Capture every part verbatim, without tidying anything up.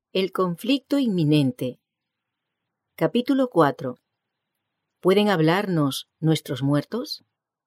El conflicto inminente. Capítulo cuatro. ¿Pueden hablarnos nuestros muertos?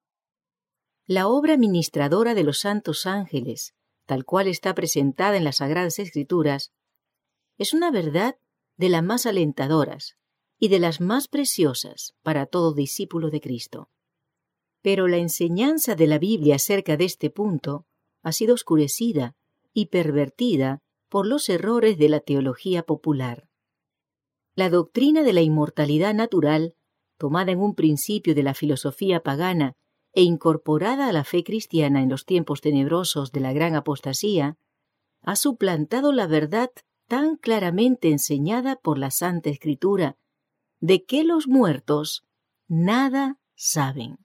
La obra ministradora de los santos ángeles, tal cual está presentada en las Sagradas Escrituras, es una verdad de las más alentadoras y de las más preciosas para todo discípulo de Cristo. Pero la enseñanza de la Biblia acerca de este punto ha sido oscurecida y pervertida por los errores de la teología popular. La doctrina de la inmortalidad natural, tomada en un principio de la filosofía pagana e incorporada a la fe cristiana en los tiempos tenebrosos de la gran apostasía, ha suplantado la verdad tan claramente enseñada por la Santa Escritura de que los muertos nada saben.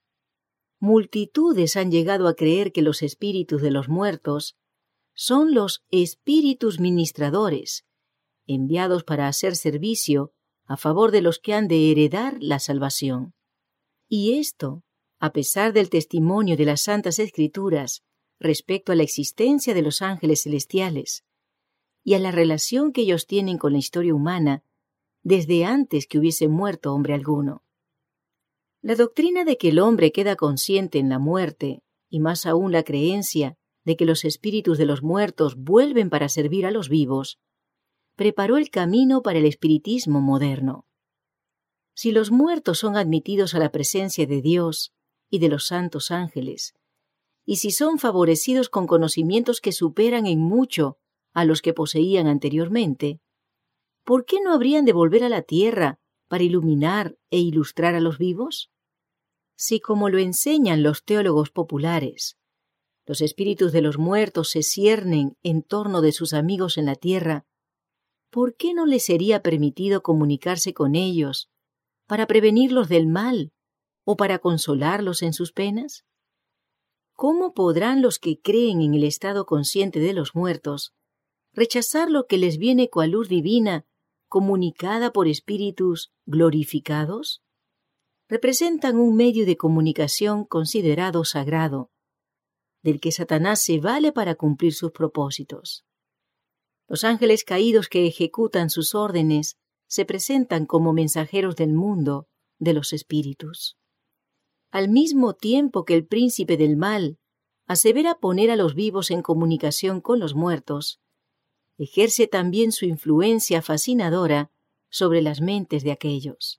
Multitudes han llegado a creer que los espíritus de los muertos son los espíritus ministradores, enviados para hacer servicio a favor de los que han de heredar la salvación. Y esto, a pesar del testimonio de las Santas Escrituras respecto a la existencia de los ángeles celestiales y a la relación que ellos tienen con la historia humana desde antes que hubiese muerto hombre alguno. La doctrina de que el hombre queda consciente en la muerte, y más aún la creencia de que los espíritus de los muertos vuelven para servir a los vivos, preparó el camino para el espiritismo moderno. Si los muertos son admitidos a la presencia de Dios y de los santos ángeles, y si son favorecidos con conocimientos que superan en mucho a los que poseían anteriormente, ¿por qué no habrían de volver a la tierra para iluminar e ilustrar a los vivos? Si, como lo enseñan los teólogos populares, los espíritus de los muertos se ciernen en torno de sus amigos en la tierra, ¿por qué no les sería permitido comunicarse con ellos para prevenirlos del mal o para consolarlos en sus penas? ¿Cómo podrán los que creen en el estado consciente de los muertos rechazar lo que les viene cual luz divina comunicada por espíritus glorificados? Representan un medio de comunicación considerado sagrado, del que Satanás se vale para cumplir sus propósitos. Los ángeles caídos que ejecutan sus órdenes se presentan como mensajeros del mundo de los espíritus. Al mismo tiempo que el príncipe del mal asevera poner a los vivos en comunicación con los muertos, ejerce también su influencia fascinadora sobre las mentes de aquellos.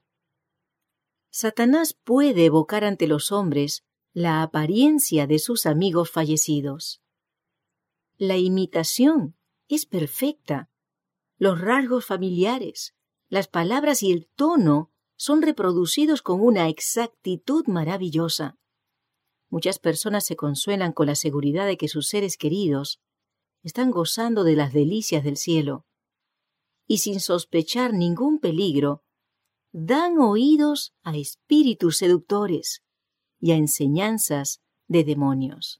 Satanás puede evocar ante los hombres la apariencia de sus amigos fallecidos. La imitación es perfecta. Los rasgos familiares, las palabras y el tono son reproducidos con una exactitud maravillosa. Muchas personas se consuelan con la seguridad de que sus seres queridos están gozando de las delicias del cielo, y sin sospechar ningún peligro, dan oídos a espíritus seductores y a enseñanzas de demonios.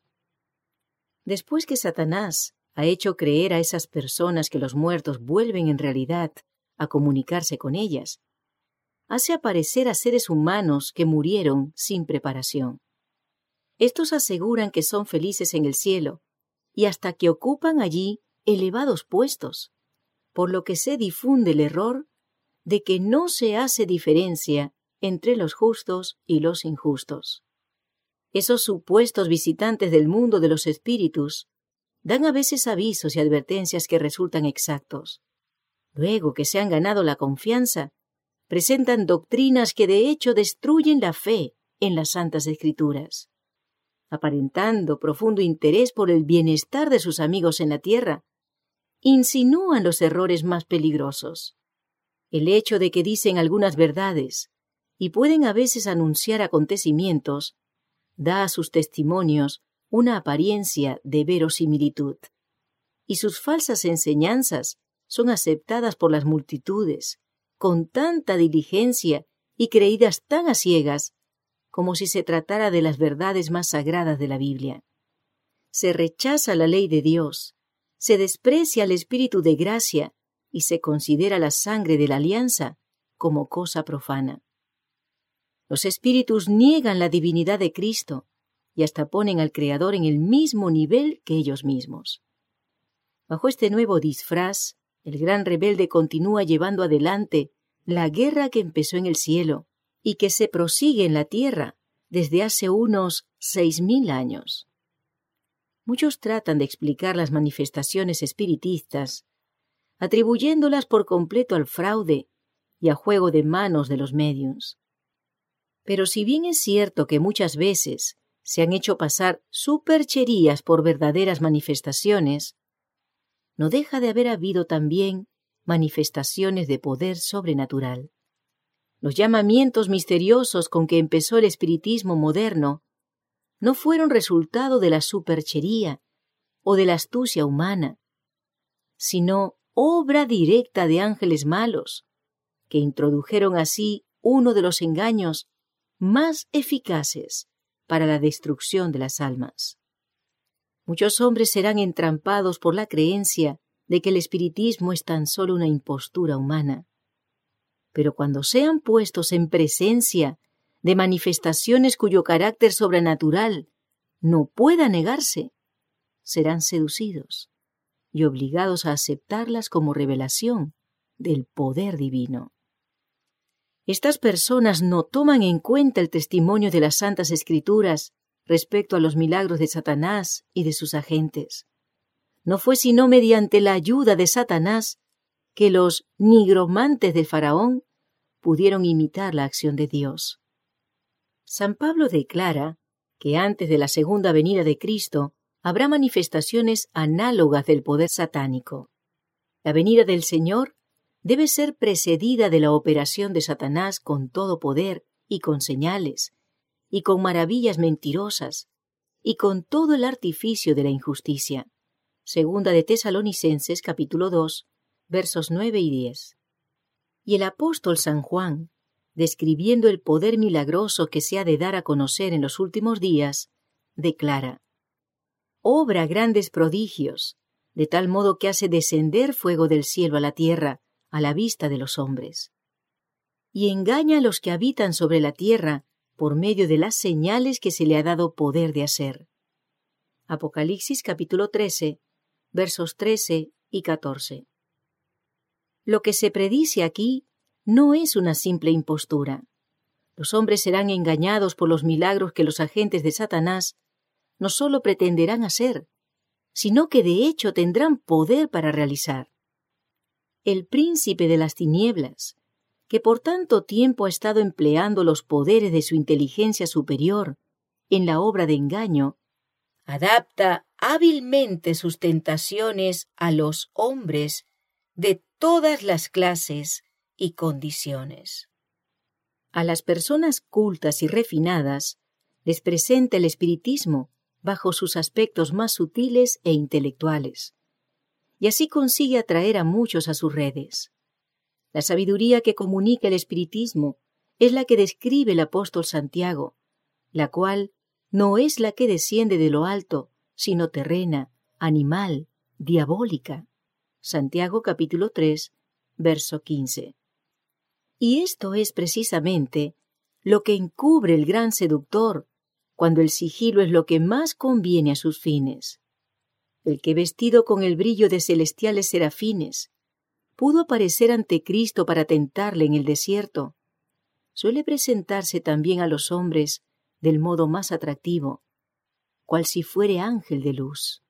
Después que Satanás ha hecho creer a esas personas que los muertos vuelven en realidad a comunicarse con ellas, hace aparecer a seres humanos que murieron sin preparación. Estos aseguran que son felices en el cielo y hasta que ocupan allí elevados puestos, por lo que se difunde el error de que no se hace diferencia entre los justos y los injustos. Esos supuestos visitantes del mundo de los espíritus dan a veces avisos y advertencias que resultan exactos. Luego que se han ganado la confianza, presentan doctrinas que de hecho destruyen la fe en las Santas Escrituras. Aparentando profundo interés por el bienestar de sus amigos en la tierra, insinúan los errores más peligrosos. El hecho de que dicen algunas verdades y pueden a veces anunciar acontecimientos da a sus testimonios una apariencia de verosimilitud, y sus falsas enseñanzas son aceptadas por las multitudes con tanta diligencia y creídas tan a ciegas como si se tratara de las verdades más sagradas de la Biblia. Se rechaza la ley de Dios, se desprecia el Espíritu de gracia y se considera la sangre de la alianza como cosa profana. Los espíritus niegan la divinidad de Cristo y hasta ponen al Creador en el mismo nivel que ellos mismos. Bajo este nuevo disfraz El gran rebelde continúa llevando adelante la guerra que empezó en el cielo y que se prosigue en la tierra desde hace unos seis mil años. Muchos tratan de explicar las manifestaciones espiritistas, atribuyéndolas por completo al fraude y a juego de manos de los médiuns. Pero si bien es cierto que muchas veces se han hecho pasar supercherías por verdaderas manifestaciones, no deja de haber habido también manifestaciones de poder sobrenatural. Los llamamientos misteriosos con que empezó el espiritismo moderno no fueron resultado de la superchería o de la astucia humana, sino obra directa de ángeles malos, que introdujeron así uno de los engaños más eficaces para la destrucción de las almas. Muchos hombres serán entrampados por la creencia de que el espiritismo es tan solo una impostura humana. Pero cuando sean puestos en presencia de manifestaciones cuyo carácter sobrenatural no pueda negarse, serán seducidos y obligados a aceptarlas como revelación del poder divino. Estas personas no toman en cuenta el testimonio de las Santas Escrituras respecto a los milagros de Satanás y de sus agentes. No fue sino mediante la ayuda de Satanás que los nigromantes del faraón pudieron imitar la acción de Dios. San Pablo declara que antes de la segunda venida de Cristo habrá manifestaciones análogas del poder satánico. La venida del Señor debe ser precedida de la operación de Satanás con todo poder y con señales, y con maravillas mentirosas, y con todo el artificio de la injusticia. Segunda de Tesalonicenses, capítulo dos, versos nueve y diez. Y el apóstol San Juan, describiendo el poder milagroso que se ha de dar a conocer en los últimos días, declara: obra grandes prodigios, de tal modo que hace descender fuego del cielo a la tierra, a la vista de los hombres. Y engaña a los que habitan sobre la tierra por medio de las señales que se le ha dado poder de hacer. Apocalipsis capítulo trece, versos trece y catorce. Lo que se predice aquí no es una simple impostura. Los hombres serán engañados por los milagros que los agentes de Satanás no solo pretenderán hacer, sino que de hecho tendrán poder para realizar. El príncipe de las tinieblas, que por tanto tiempo ha estado empleando los poderes de su inteligencia superior en la obra de engaño, adapta hábilmente sus tentaciones a los hombres de todas las clases y condiciones. A las personas cultas y refinadas les presenta el espiritismo bajo sus aspectos más sutiles e intelectuales, y así consigue atraer a muchos a sus redes. La sabiduría que comunica el espiritismo es la que describe el apóstol Santiago, la cual no es la que desciende de lo alto, sino terrena, animal, diabólica. Santiago capítulo tres, verso quince. Y esto es precisamente lo que encubre el gran seductor, cuando el sigilo es lo que más conviene a sus fines. El que, vestido con el brillo de celestiales serafines, pudo aparecer ante Cristo para tentarle en el desierto, suele presentarse también a los hombres del modo más atractivo, cual si fuere ángel de luz.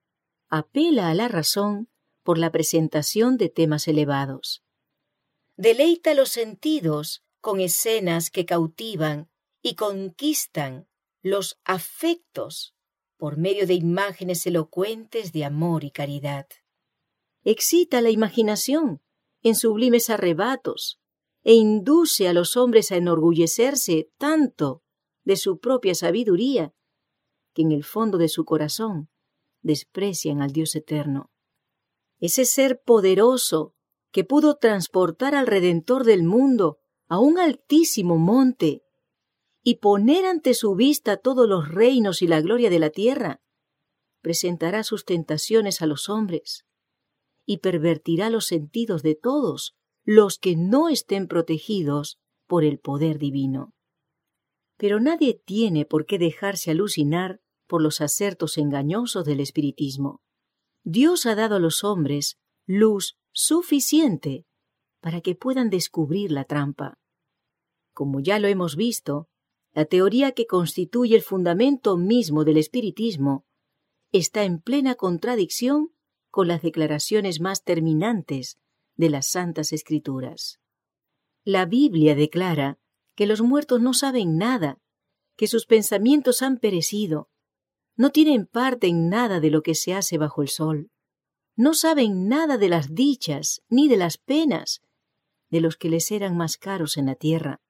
Apela a la razón por la presentación de temas elevados. Deleita los sentidos con escenas que cautivan y conquistan los afectos por medio de imágenes elocuentes de amor y caridad. Excita la imaginación en sublimes arrebatos e induce a los hombres a enorgullecerse tanto de su propia sabiduría que en el fondo de su corazón desprecian al Dios eterno. Ese ser poderoso que pudo transportar al Redentor del mundo a un altísimo monte y poner ante su vista todos los reinos y la gloria de la tierra, presentará sus tentaciones a los hombres y pervertirá los sentidos de todos los que no estén protegidos por el poder divino. Pero nadie tiene por qué dejarse alucinar por los acertos engañosos del espiritismo. Dios ha dado a los hombres luz suficiente para que puedan descubrir la trampa. Como ya lo hemos visto, la teoría que constituye el fundamento mismo del espiritismo está en plena contradicción con las declaraciones más terminantes de las Santas Escrituras. La Biblia declara que los muertos no saben nada, que sus pensamientos han perecido, no tienen parte en nada de lo que se hace bajo el sol, no saben nada de las dichas ni de las penas de los que les eran más caros en la tierra.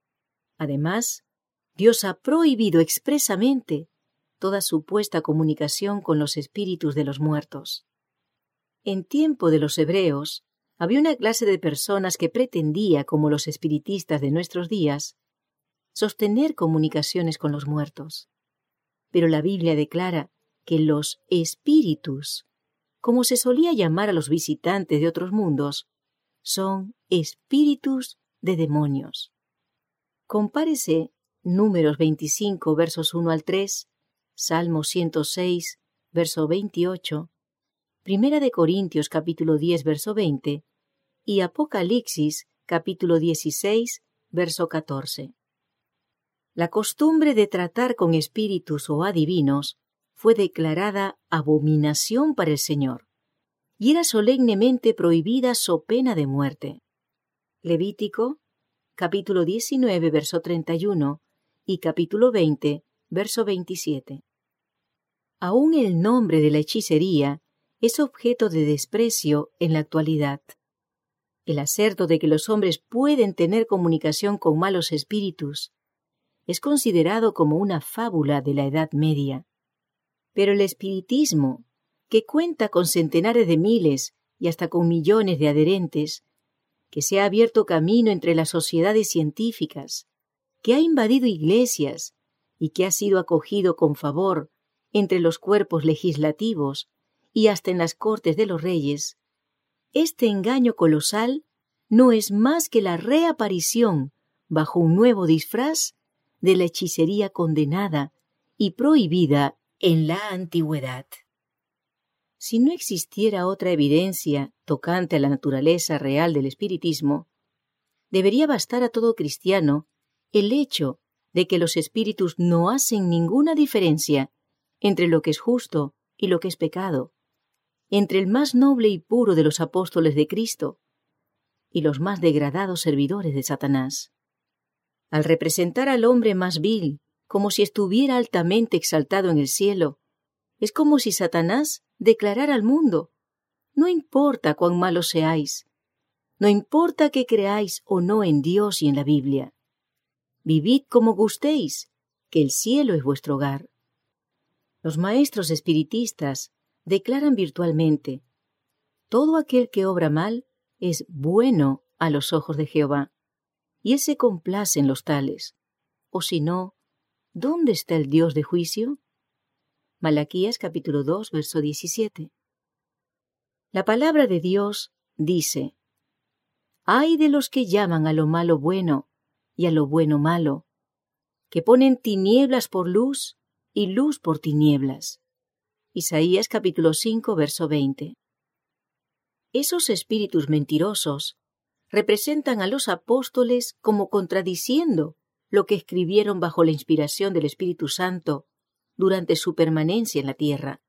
Además, Dios ha prohibido expresamente toda supuesta comunicación con los espíritus de los muertos. En tiempo de los hebreos, había una clase de personas que pretendía, como los espiritistas de nuestros días, sostener comunicaciones con los muertos. Pero la Biblia declara que los espíritus, como se solía llamar a los visitantes de otros mundos, son espíritus de demonios. Compárese Números veinticinco, versos uno al tres, Salmo ciento seis, verso veintiocho, Primera de Corintios, capítulo diez, verso veinte, y Apocalipsis, capítulo dieciséis, verso catorce. La costumbre de tratar con espíritus o adivinos fue declarada abominación para el Señor, y era solemnemente prohibida so pena de muerte. Levítico, capítulo diecinueve, verso treinta y uno, y capítulo veinte, verso veintisiete. Aún el nombre de la hechicería es objeto de desprecio en la actualidad. El aserto de que los hombres pueden tener comunicación con malos espíritus es considerado como una fábula de la Edad Media. Pero el espiritismo, que cuenta con centenares de miles y hasta con millones de adherentes, que se ha abierto camino entre las sociedades científicas, que ha invadido iglesias y que ha sido acogido con favor entre los cuerpos legislativos y hasta en las cortes de los reyes, este engaño colosal no es más que la reaparición, bajo un nuevo disfraz, de la hechicería condenada y prohibida en la antigüedad. Si no existiera otra evidencia tocante a la naturaleza real del espiritismo, debería bastar a todo cristiano el hecho de que los espíritus no hacen ninguna diferencia entre lo que es justo y lo que es pecado, entre el más noble y puro de los apóstoles de Cristo y los más degradados servidores de Satanás. Al representar al hombre más vil como si estuviera altamente exaltado en el cielo, es como si Satanás declarara al mundo: no importa cuán malos seáis, no importa que creáis o no en Dios y en la Biblia, vivid como gustéis, que el cielo es vuestro hogar. Los maestros espiritistas declaran virtualmente: todo aquel que obra mal es bueno a los ojos de Jehová, y él se complace en los tales. O si no, ¿dónde está el Dios de juicio? Malaquías capítulo dos, verso diecisiete. La palabra de Dios dice: ay de los que llaman a lo malo bueno y a lo bueno malo, que ponen tinieblas por luz y luz por tinieblas. Isaías capítulo cinco, verso veinte. Esos espíritus mentirosos representan a los apóstoles como contradiciendo lo que escribieron bajo la inspiración del Espíritu Santo durante su permanencia en la tierra.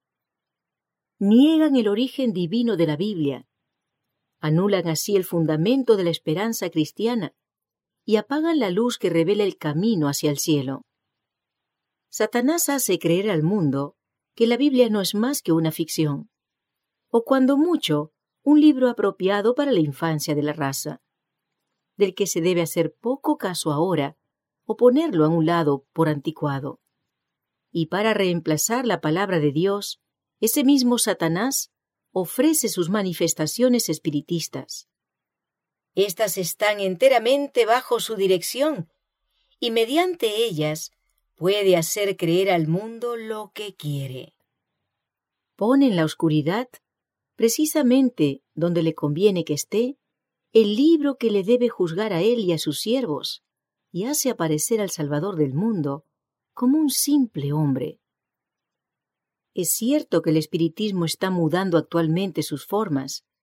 Niegan el origen divino de la Biblia, anulan así el fundamento de la esperanza cristiana y apagan la luz que revela el camino hacia el cielo. Satanás hace creer al mundo que la Biblia no es más que una ficción, o cuando mucho, un libro apropiado para la infancia de la raza, del que se debe hacer poco caso ahora o ponerlo a un lado por anticuado. Y para reemplazar la palabra de Dios, ese mismo Satanás ofrece sus manifestaciones espiritistas. Estas están enteramente bajo su dirección y mediante ellas puede hacer creer al mundo lo que quiere. Pone en la oscuridad, precisamente donde le conviene que esté, el libro que le debe juzgar a él y a sus siervos, y hace aparecer al Salvador del mundo como un simple hombre. Es cierto que el espiritismo está mudando actualmente sus formas,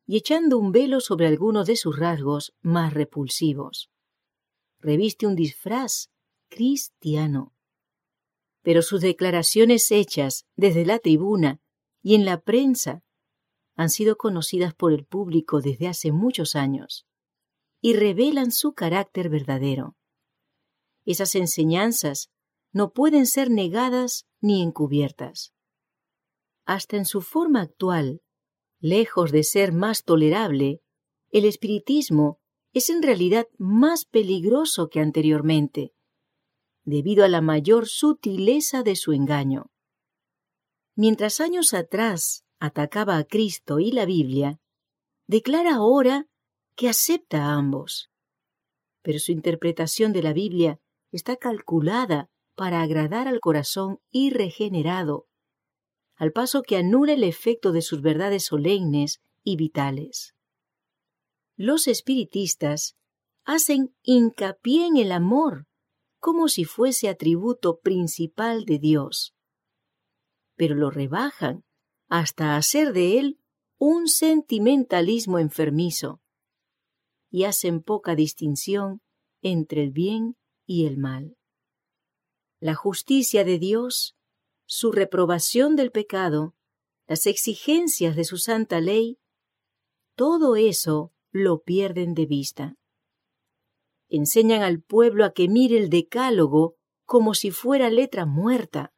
y echando un velo sobre algunos de sus rasgos más repulsivos. Reviste un disfraz cristiano. Pero sus declaraciones hechas desde la tribuna y en la prensa han sido conocidas por el público desde hace muchos años y revelan su carácter verdadero. Esas enseñanzas no pueden ser negadas ni encubiertas. Hasta en su forma actual, lejos de ser más tolerable, el espiritismo es en realidad más peligroso que anteriormente, debido a la mayor sutileza de su engaño. Mientras años atrás atacaba a Cristo y la Biblia, declara ahora que acepta a ambos. Pero su interpretación de la Biblia está calculada para agradar al corazón irregenerado, al paso que anula el efecto de sus verdades solemnes y vitales. Los espiritistas hacen hincapié en el amor como si fuese atributo principal de Dios, pero lo rebajan hasta hacer de él un sentimentalismo enfermizo y hacen poca distinción entre el bien y el mal. La justicia de Dios, su reprobación del pecado, las exigencias de su santa ley, todo eso lo pierden de vista. Enseñan al pueblo a que mire el decálogo como si fuera letra muerta.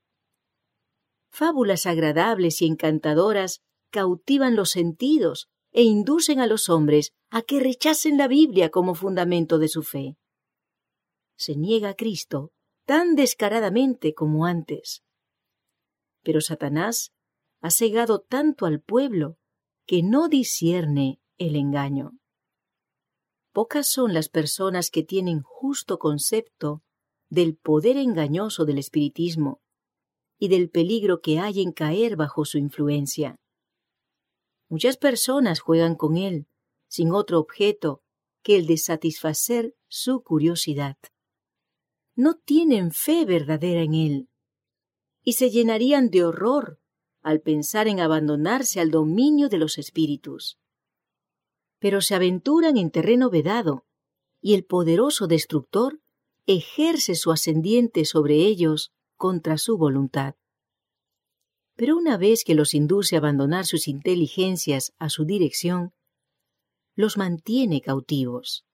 Fábulas agradables y encantadoras cautivan los sentidos e inducen a los hombres a que rechacen la Biblia como fundamento de su fe. Se niega a Cristo tan descaradamente como antes. Pero Satanás ha cegado tanto al pueblo que no discierne el engaño. Pocas son las personas que tienen justo concepto del poder engañoso del espiritismo y del peligro que hay en caer bajo su influencia. Muchas personas juegan con él sin otro objeto que el de satisfacer su curiosidad. No tienen fe verdadera en él y se llenarían de horror al pensar en abandonarse al dominio de los espíritus. Pero se aventuran en terreno vedado y el poderoso destructor ejerce su ascendiente sobre ellos contra su voluntad. Pero una vez que los induce a abandonar sus inteligencias a su dirección, los mantiene cautivos.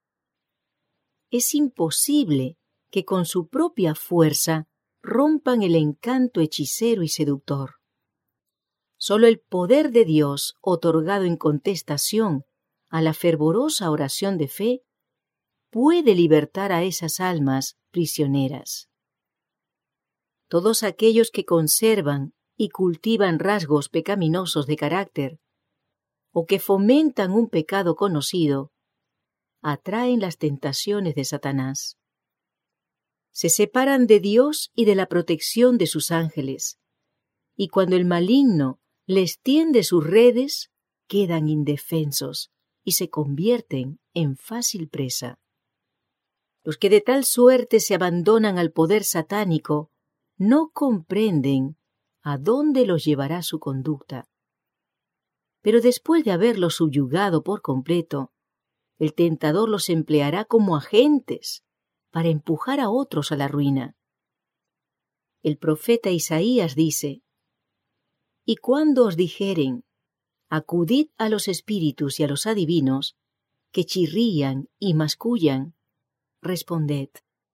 Es imposible que con su propia fuerza rompan el encanto hechicero y seductor. Solo el poder de Dios, otorgado en contestación a la fervorosa oración de fe, puede libertar a esas almas prisioneras. Todos aquellos que conservan y cultivan rasgos pecaminosos de carácter, o que fomentan un pecado conocido, atraen las tentaciones de Satanás. Se separan de Dios y de la protección de sus ángeles, y cuando el maligno les tiende sus redes, quedan indefensos y se convierten en fácil presa. Los que de tal suerte se abandonan al poder satánico no comprenden a dónde los llevará su conducta. Pero después de haberlos subyugado por completo, el tentador los empleará como agentes para empujar a otros a la ruina. El profeta Isaías dice: «Y cuando os dijeren, acudid a los espíritus y a los adivinos, que chirrían y mascullan, responded,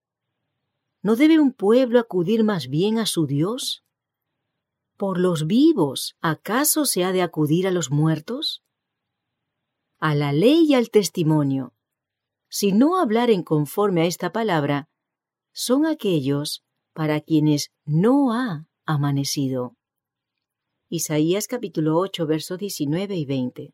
¿no debe un pueblo acudir más bien a su Dios? ¿Por los vivos acaso se ha de acudir a los muertos? A la ley y al testimonio, si no hablaren conforme a esta palabra, son aquellos para quienes no ha amanecido». Isaías capítulo ocho, versos diecinueve y veinte.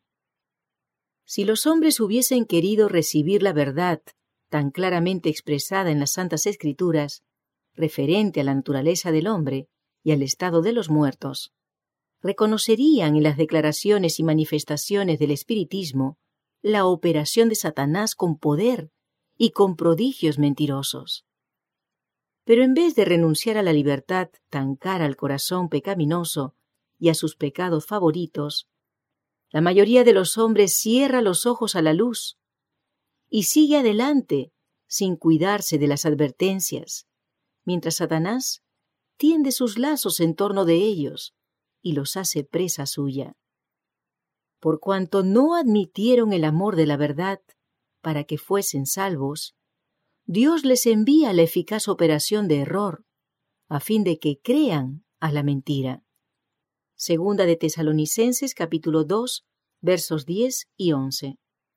Si los hombres hubiesen querido recibir la verdad tan claramente expresada en las Santas Escrituras, referente a la naturaleza del hombre y al estado de los muertos, reconocerían en las declaraciones y manifestaciones del espiritismo la operación de Satanás con poder y con prodigios mentirosos. Pero en vez de renunciar a la libertad tan cara al corazón pecaminoso y a sus pecados favoritos, La mayoría de los hombres cierra los ojos a la luz y sigue adelante sin cuidarse de las advertencias, mientras Satanás tiende sus lazos en torno de ellos y los hace presa suya. Por cuanto no admitieron el amor de la verdad para que fuesen salvos, Dios les envía la eficaz operación de error, a fin de que crean a la mentira. Segunda de Tesalonicenses capítulo dos, versos diez y once.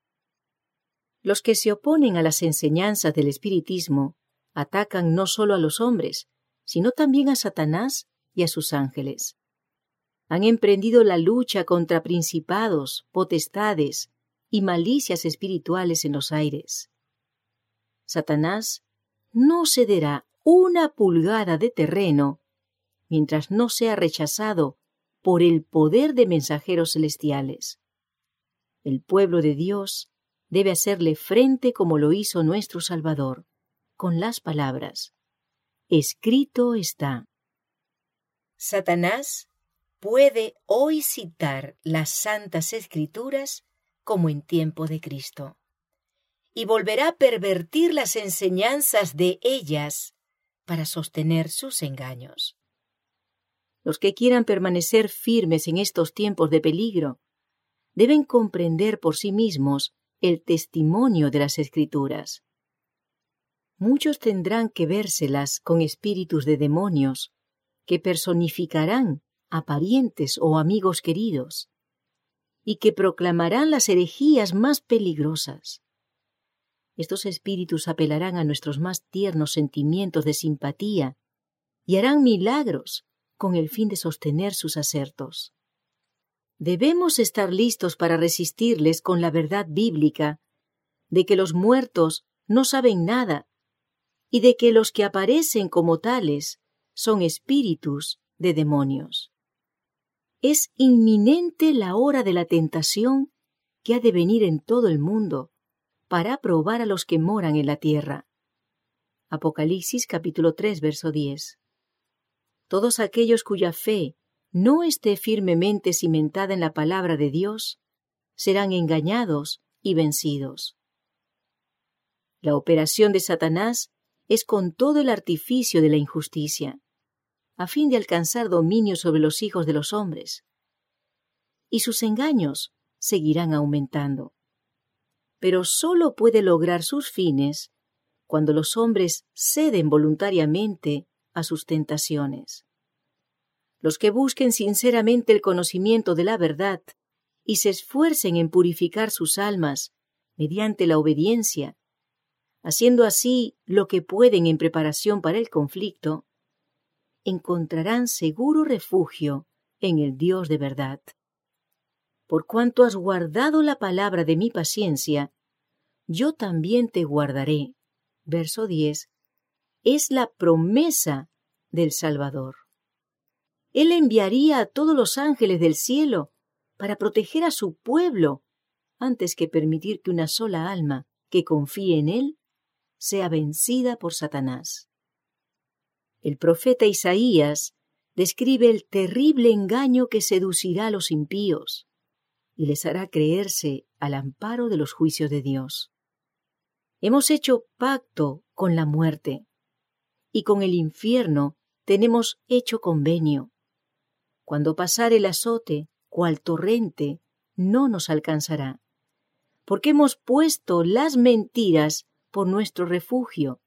Los que se oponen a las enseñanzas del espiritismo atacan no solo a los hombres, sino también a Satanás y a sus ángeles. Han emprendido la lucha contra principados, potestades y malicias espirituales en los aires. Satanás no cederá una pulgada de terreno mientras no sea rechazado por el poder de mensajeros celestiales. El pueblo de Dios debe hacerle frente como lo hizo nuestro Salvador, con las palabras: escrito está. Satanás puede hoy citar las Santas Escrituras como en tiempo de Cristo, y volverá a pervertir las enseñanzas de ellas para sostener sus engaños. Los que quieran permanecer firmes en estos tiempos de peligro deben comprender por sí mismos el testimonio de las Escrituras. Muchos tendrán que vérselas con espíritus de demonios que personificarán a parientes o amigos queridos y que proclamarán las herejías más peligrosas. Estos espíritus apelarán a nuestros más tiernos sentimientos de simpatía y harán milagros con el fin de sostener sus asertos. Debemos estar listos para resistirles con la verdad bíblica de que los muertos no saben nada y de que los que aparecen como tales son espíritus de demonios. Es inminente la hora de la tentación que ha de venir en todo el mundo para probar a los que moran en la tierra. Apocalipsis capítulo tres, verso diez. Todos aquellos cuya fe no esté firmemente cimentada en la palabra de Dios serán engañados y vencidos. La operación de Satanás es con todo el artificio de la injusticia, a fin de alcanzar dominio sobre los hijos de los hombres. Y sus engaños seguirán aumentando. Pero sólo puede lograr sus fines cuando los hombres ceden voluntariamente a sus tentaciones. Los que busquen sinceramente el conocimiento de la verdad y se esfuercen en purificar sus almas mediante la obediencia, haciendo así lo que pueden en preparación para el conflicto, encontrarán seguro refugio en el Dios de verdad. Por cuanto has guardado la palabra de mi paciencia, yo también te guardaré. Verso diez. Es la promesa del Salvador. Él enviaría a todos los ángeles del cielo para proteger a su pueblo antes que permitir que una sola alma que confíe en él sea vencida por Satanás. El profeta Isaías describe el terrible engaño que seducirá a los impíos y les hará creerse al amparo de los juicios de Dios. Hemos hecho pacto con la muerte y con el infierno tenemos hecho convenio. Cuando pasare el azote, cual torrente, no nos alcanzará, porque hemos puesto las mentiras por nuestro refugio,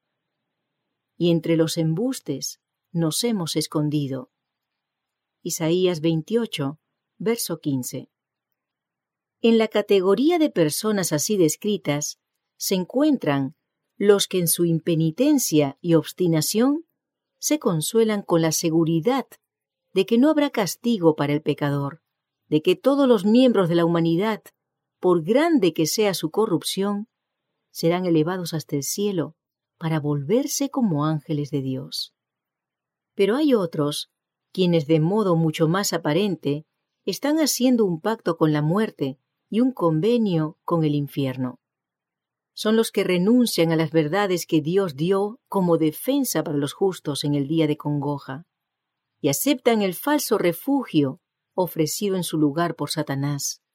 y entre los embustes nos hemos escondido. Isaías veintiocho, verso quince. En la categoría de personas así descritas se encuentran los que en su impenitencia y obstinación se consuelan con la seguridad de que no habrá castigo para el pecador, de que todos los miembros de la humanidad, por grande que sea su corrupción, serán elevados hasta el cielo para volverse como ángeles de Dios. Pero hay otros, quienes de modo mucho más aparente están haciendo un pacto con la muerte y un convenio con el infierno. Son los que renuncian a las verdades que Dios dio como defensa para los justos en el día de congoja, y aceptan el falso refugio ofrecido en su lugar por Satanás,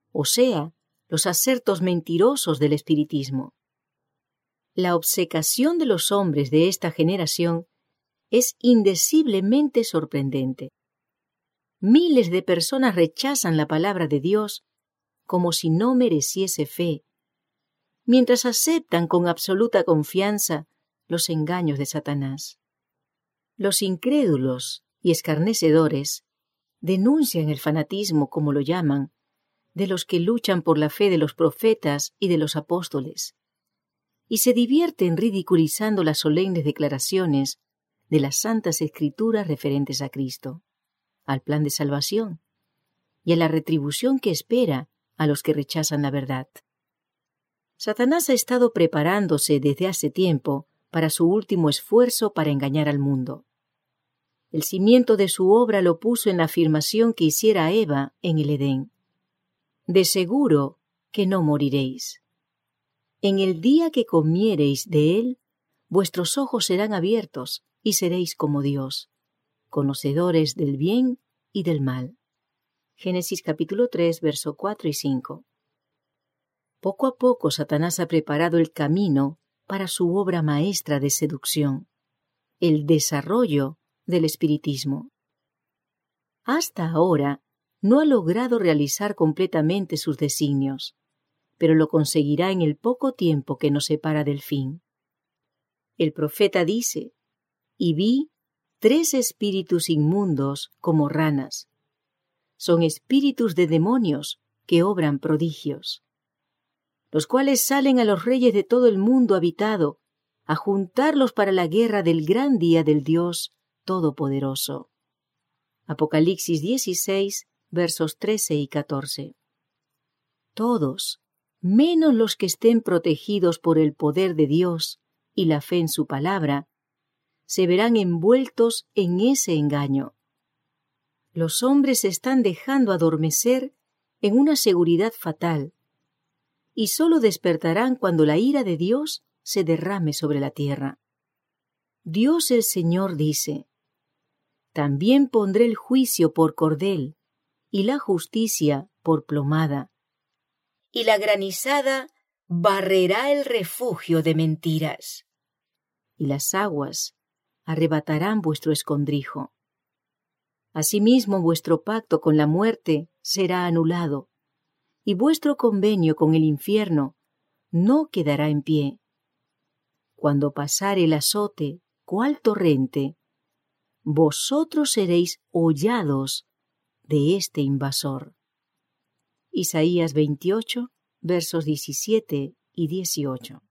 o sea, los asertos mentirosos del espiritismo. La obcecación de los hombres de esta generación es indeciblemente sorprendente. Miles de personas rechazan la palabra de Dios como si no mereciese fe, mientras aceptan con absoluta confianza los engaños de Satanás. Los incrédulos y escarnecedores denuncian el fanatismo, como lo llaman, de los que luchan por la fe de los profetas y de los apóstoles, y se divierten ridiculizando las solemnes declaraciones de las santas escrituras referentes a Cristo, al plan de salvación y a la retribución que espera a los que rechazan la verdad. Satanás ha estado preparándose desde hace tiempo para su último esfuerzo para engañar al mundo. El cimiento de su obra lo puso en la afirmación que hiciera Eva en el Edén: de seguro que no moriréis. En el día que comiereis de él, vuestros ojos serán abiertos y seréis como Dios, conocedores del bien y del mal. Génesis capítulo tres, verso cuatro y cinco. Poco a poco Satanás ha preparado el camino para su obra maestra de seducción, el desarrollo del espiritismo. Hasta ahora no ha logrado realizar completamente sus designios, pero lo conseguirá en el poco tiempo que nos separa del fin. El profeta dice: y vi tres espíritus inmundos como ranas. Son espíritus de demonios que obran prodigios, los cuales salen a los reyes de todo el mundo habitado, a juntarlos para la guerra del gran día del Dios Todopoderoso. Apocalipsis dieciséis, versos trece y catorce. Todos, menos los que estén protegidos por el poder de Dios y la fe en su palabra, se verán envueltos en ese engaño. Los hombres se están dejando adormecer en una seguridad fatal, y sólo despertarán cuando la ira de Dios se derrame sobre la tierra. Dios el Señor dice: también pondré el juicio por cordel, y la justicia por plomada, y la granizada barrerá el refugio de mentiras, y las aguas arrebatarán vuestro escondrijo. Asimismo vuestro pacto con la muerte será anulado, y vuestro convenio con el infierno no quedará en pie. Cuando pasare el azote, cual torrente, vosotros seréis hollados de este invasor. Isaías veintiocho, versos diecisiete y dieciocho.